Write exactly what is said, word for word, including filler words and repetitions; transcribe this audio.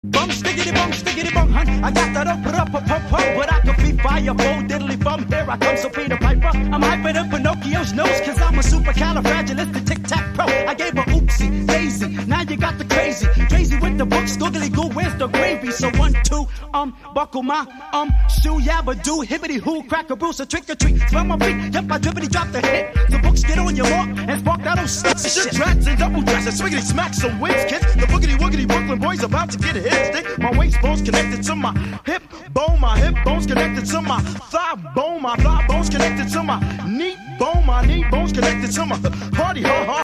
Bum, stickity, bum, stickity, bum, hun. I got that up, up, up, up, up. But I could be fire, full diddly bum. Here I come, so Peter Piper. I'm hyper than Pinocchio's nose, cause I'm a supercalifragilistic tic-tac-pro. I gave her oopsie, daisy. Now you got the crazy. Crazy with the books, googly goo, where's the gravy? So one, two, um, buckle my, um, shoe, yabba do, hibbity hoo, crack a bruise, a trick or treat. Smell my feet, yep, I drippity drop the hit. The books get on your walk and spark that old stuff. Shit, tracks and double dresses, swiggity smack some wins, kids. The boogity woogity Brooklyn boys about to get a hit. Stick. My waist bones connected to my hip bone, my hip bones connected to my thigh bone, my thigh bones connected to my knee bone, my knee bones connected to my party, ha ha.